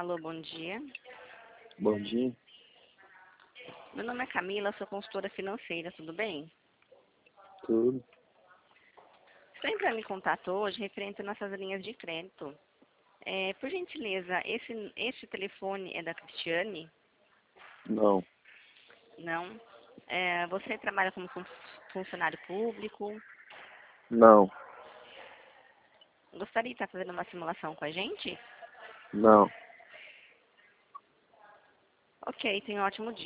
Alô, bom dia. Bom dia, Meu nome é Camila, sou consultora financeira, tudo bem? tudo. Estou entrando em contato hoje referente às nossas linhas de crédito. Por gentileza, esse telefone é da Cristiane? Não, Não. Você trabalha como funcionário público? não, Gostaria de estar fazendo uma simulação com a gente? não. Ok, tenha um ótimo dia.